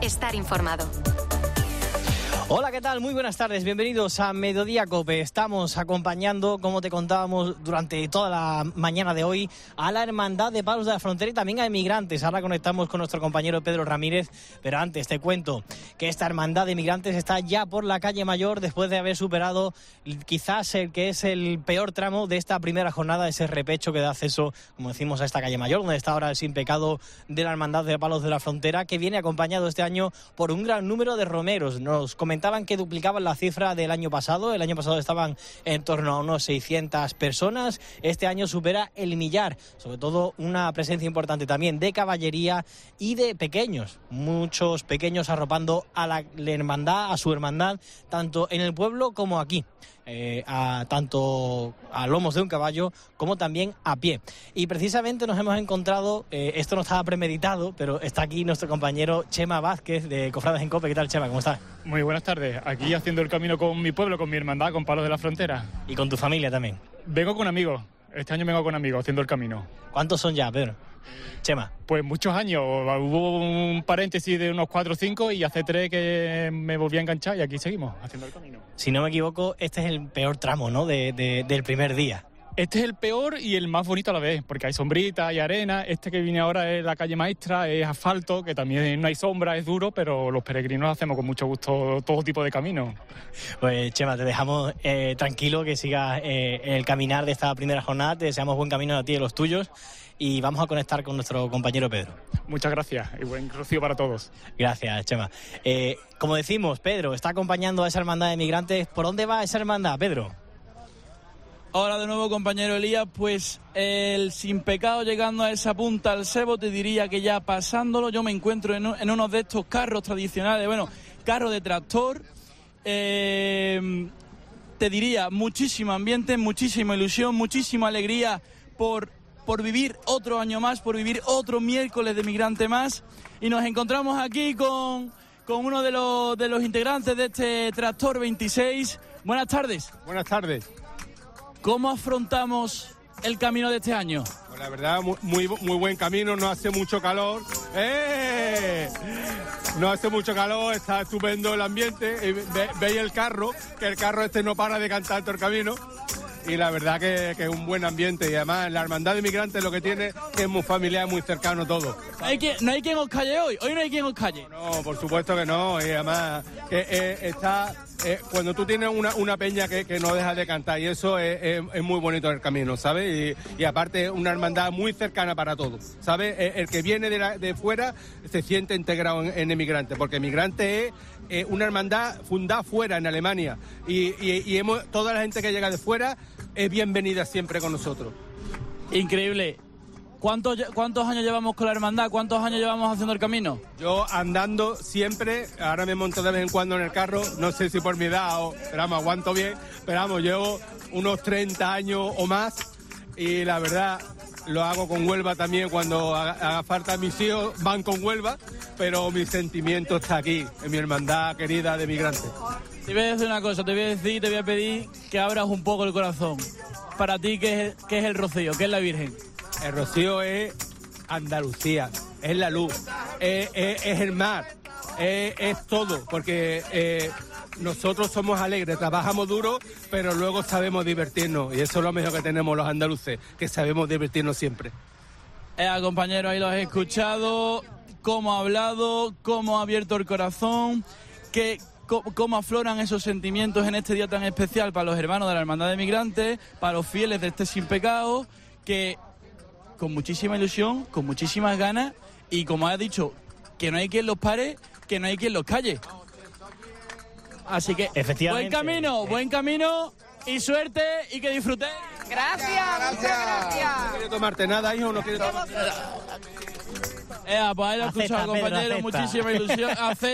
estar informado. Hola, ¿qué tal? Muy buenas tardes, bienvenidos a Mediodía COPE. Estamos acompañando, como te contábamos durante toda la mañana de hoy, a la Hermandad de Palos de la Frontera y también a emigrantes. Ahora conectamos con nuestro compañero Pedro Ramírez, pero antes te cuento que esta Hermandad de Emigrantes está ya por la calle Mayor después de haber superado quizás el que es el peor tramo de esta primera jornada, ese repecho que da acceso, como decimos, a esta calle Mayor, donde está ahora el Sin Pecado de la Hermandad de Palos de la Frontera, que viene acompañado este año por un gran número de romeros. Nos comentaban que duplicaban la cifra del año pasado. El año pasado estaban en torno a unos 600 personas. Este año supera el millar. Sobre todo una presencia importante también de caballería y de pequeños. Muchos pequeños arropando a la hermandad, a su hermandad, tanto en el pueblo como aquí. Tanto a lomos de un caballo como también a pie. Y precisamente nos hemos encontrado, esto no estaba premeditado, pero está aquí nuestro compañero Chema Vázquez de Cofrades en COPE. ¿Qué tal, Chema? ¿Cómo estás? Muy buenas tardes. Aquí haciendo el camino con mi pueblo, con mi hermandad, con Palos de la Frontera. ¿Y con tu familia también? Vengo con amigos. Este año vengo con amigos haciendo el camino. ¿Cuántos son ya, Pedro? Chema. Pues muchos años. Hubo un paréntesis de unos 4 o 5 y hace 3 que me volví a enganchar y aquí seguimos haciendo el camino. Si no me equivoco, este es el peor tramo, ¿no?, del primer día. Este es el peor y el más bonito a la vez, porque hay sombrita, hay arena. Este que viene ahora es la calle Maestra, es asfalto, que también no hay sombra, es duro, pero los peregrinos hacemos con mucho gusto todo tipo de camino. Pues Chema, te dejamos tranquilo, que sigas el caminar de esta primera jornada. Te deseamos buen camino a ti y a los tuyos y vamos a conectar con nuestro compañero Pedro. Muchas gracias y buen rocío para todos. Gracias, Chema. Como decimos, Pedro está acompañando a esa hermandad de migrantes. ¿Por dónde va esa hermandad, Pedro? Hola de nuevo, compañero Elías. Pues el Sin Pecado llegando a esa punta al cebo, te diría que ya pasándolo, yo me encuentro en uno de estos carros tradicionales, bueno, carro de tractor. Te diría muchísimo ambiente, muchísima ilusión, muchísima alegría por vivir otro año más, por vivir otro miércoles de migrante más. Y nos encontramos aquí con uno de los integrantes de este Tractor 26. Buenas tardes. Buenas tardes. ¿Cómo afrontamos el camino de este año? Pues la verdad, muy buen camino, no hace mucho calor. No hace mucho calor, está estupendo el ambiente. Veis el carro, que el carro este no para de cantar todo el camino. Y la verdad que es un buen ambiente. Y además la hermandad de migrantes lo que tiene es muy familiar, muy cercano todo. No hay quien os calle hoy no hay quien os calle. No, por supuesto que no. Y además está... cuando tú tienes una peña que no deja de cantar, y eso es muy bonito el camino, ¿sabes? Y aparte es una hermandad muy cercana para todos, ¿sabes? El que viene de fuera se siente integrado en Emigrante, porque Emigrante es una hermandad fundada fuera, en Alemania, y toda la gente que llega de fuera es bienvenida siempre con nosotros. Increíble. ¿Cuántos años llevamos con la hermandad? ¿Cuántos años llevamos haciendo el camino? Yo andando siempre, ahora me monto de vez en cuando en el carro, no sé si por mi edad pero vamos, aguanto bien, pero vamos, llevo unos 30 años o más y la verdad lo hago con Huelva también, cuando haga falta mis hijos van con Huelva, pero mi sentimiento está aquí, en mi hermandad querida de migrantes. Te voy a decir una cosa, te voy a pedir que abras un poco el corazón. Para ti, ¿qué es el rocío? ¿Qué es la Virgen? El rocío es Andalucía, es la luz, es el mar, es todo, porque nosotros somos alegres, trabajamos duro, pero luego sabemos divertirnos, y eso es lo mejor que tenemos los andaluces, que sabemos divertirnos siempre. Compañero, ahí lo has escuchado, cómo ha hablado, cómo ha abierto el corazón, cómo afloran esos sentimientos en este día tan especial para los hermanos de la Hermandad de Migrantes, para los fieles de este Sin Pecado, que con muchísima ilusión, con muchísimas ganas, y como has dicho, que no hay quien los pare, que no hay quien los calle. Así que buen camino y suerte y que disfrutéis. Gracias, muchas gracias. ¿No quieres tomarte nada, hijo? ¿No quieres tomarte nada? Pues ahí lo he escuchado, compañero, Pedro, muchísima ilusión.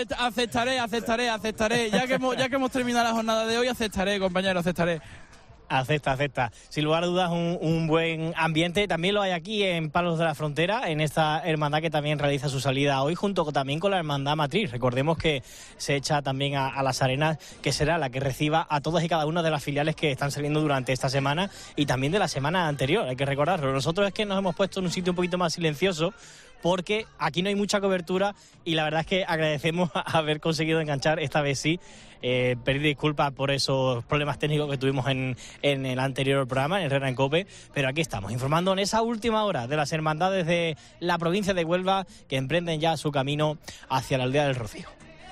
Aceptaré. Ya que hemos terminado la jornada de hoy, aceptaré, compañero, aceptaré. Acepta. Sin lugar a dudas, un buen ambiente. También lo hay aquí en Palos de la Frontera, en esta hermandad que también realiza su salida hoy, junto también con la hermandad matriz. Recordemos que se echa también a las arenas, que será la que reciba a todas y cada una de las filiales que están saliendo durante esta semana y también de la semana anterior, hay que recordarlo. Nosotros es que nos hemos puesto en un sitio un poquito más silencioso, porque aquí no hay mucha cobertura y la verdad es que agradecemos haber conseguido enganchar esta vez sí. Pedir disculpas por esos problemas técnicos que tuvimos en el anterior programa, en Herrera en COPE, pero aquí estamos, informando en esa última hora de las hermandades de la provincia de Huelva que emprenden ya su camino hacia la aldea del Rocío.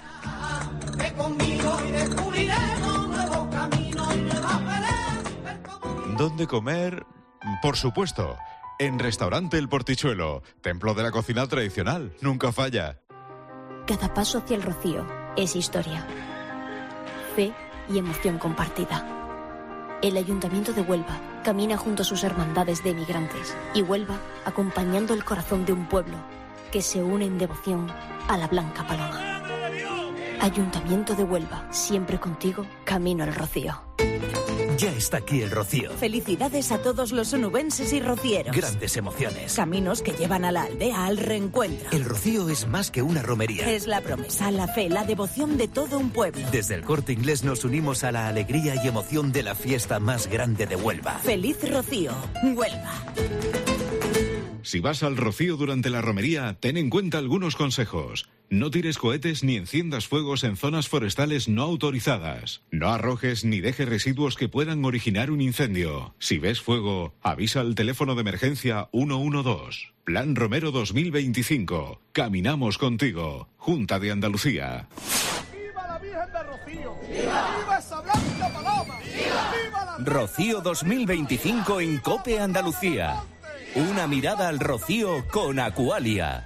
¿Dónde comer? Por supuesto, en Restaurante El Portichuelo, templo de la cocina tradicional, nunca falla. Cada paso hacia el Rocío es historia, fe y emoción compartida. El Ayuntamiento de Huelva camina junto a sus hermandades de emigrantes y Huelva acompañando el corazón de un pueblo que se une en devoción a la Blanca Paloma. Ayuntamiento de Huelva, siempre contigo, camino al Rocío. Ya está aquí el Rocío. Felicidades a todos los onubenses y rocieros. Grandes emociones. Caminos que llevan a la aldea al reencuentro. El Rocío es más que una romería. Es la promesa, la fe, la devoción de todo un pueblo. Desde el Corte Inglés nos unimos a la alegría y emoción de la fiesta más grande de Huelva. Feliz Rocío, Huelva. Si vas al Rocío durante la romería, ten en cuenta algunos consejos. No tires cohetes ni enciendas fuegos en zonas forestales no autorizadas. No arrojes ni dejes residuos que puedan originar un incendio. Si ves fuego, avisa al teléfono de emergencia 112. Plan Romero 2025. Caminamos contigo. Junta de Andalucía. ¡Viva la Virgen de Rocío! ¡Viva! ¡Viva esa Blanca Paloma! ¡Viva! ¡Viva la... Rocío 2025 en COPE Andalucía. Una mirada al Rocío con Acualia.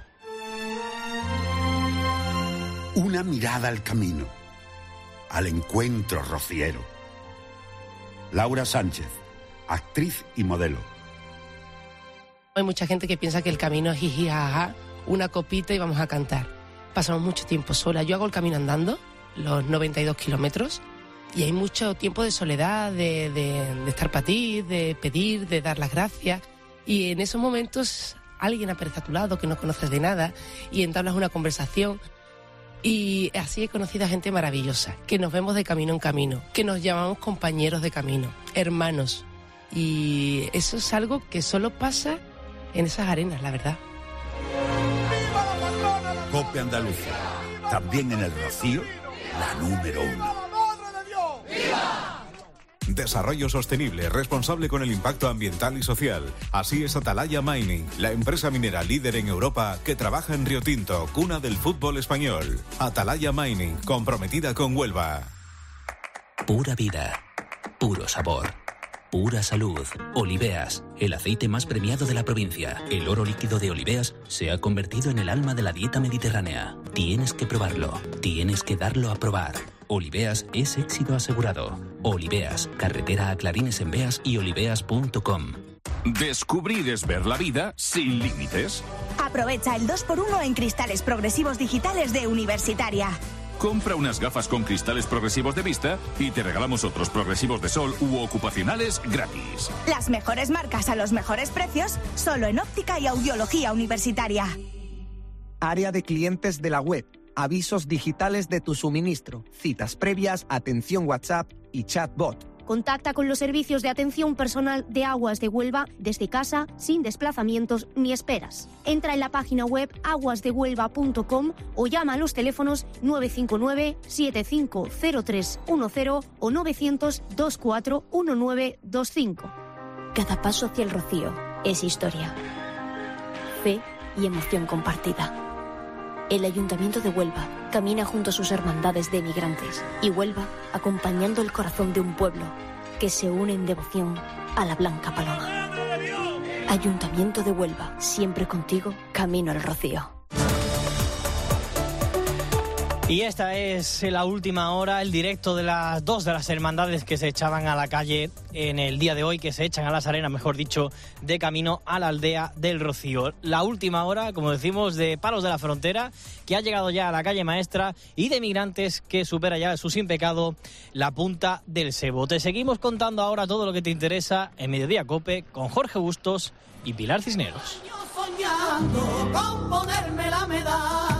Una mirada al camino, al encuentro rociero. Laura Sánchez, actriz y modelo. Hay mucha gente que piensa que el camino es jiji, jaja, una copita y vamos a cantar. Pasamos mucho tiempo sola. Yo hago el camino andando, los 92 kilómetros, y hay mucho tiempo de soledad, de estar para ti, de pedir, de dar las gracias. Y en esos momentos alguien aparece a tu lado que no conoces de nada y entablas una conversación. Y así he conocido a gente maravillosa, que nos vemos de camino en camino, que nos llamamos compañeros de camino, hermanos. Y eso es algo que solo pasa en esas arenas, la verdad. COPE Andalucía, también en el Rocío, la número 1. Desarrollo sostenible, responsable con el impacto ambiental y social. Así es Atalaya Mining, la empresa minera líder en Europa que trabaja en Río Tinto, cuna del fútbol español. Atalaya Mining, comprometida con Huelva. Pura vida, puro sabor, pura salud. Oliveas, el aceite más premiado de la provincia. El oro líquido de Oliveas se ha convertido en el alma de la dieta mediterránea. Tienes que probarlo, tienes que darlo a probar. Oliveas es éxito asegurado. Oliveas, carretera a Clarines en Beas y oliveas.com. Descubrir es ver la vida sin límites. Aprovecha el 2x1 en cristales progresivos digitales de Universitaria. Compra unas gafas con cristales progresivos de vista y te regalamos otros progresivos de sol u ocupacionales gratis. Las mejores marcas a los mejores precios, solo en óptica y audiología Universitaria. Área de clientes de la web. Avisos digitales de tu suministro, citas previas, atención WhatsApp y chatbot. Contacta con los servicios de atención personal de Aguas de Huelva desde casa, sin desplazamientos ni esperas. Entra en la página web aguasdehuelva.com o llama a los teléfonos 959-750310 o 900-241925. Cada paso hacia el Rocío es historia, fe y emoción compartida. El Ayuntamiento de Huelva camina junto a sus hermandades de emigrantes y Huelva acompañando el corazón de un pueblo que se une en devoción a la Blanca Paloma. Ayuntamiento de Huelva, siempre contigo, camino al Rocío. Y esta es la última hora, el directo de las dos de las hermandades que se echaban a la calle en el día de hoy, que se echan a las arenas, mejor dicho, de camino a la aldea del Rocío. La última hora, como decimos, de Palos de la Frontera, que ha llegado ya a la calle Maestra, y de Migrantes, que supera ya su sin pecado la punta del Sebo. Te seguimos contando ahora todo lo que te interesa en Mediodía COPE con Jorge Bustos y Pilar Cisneros. Yo soñando con ponerme la medalla.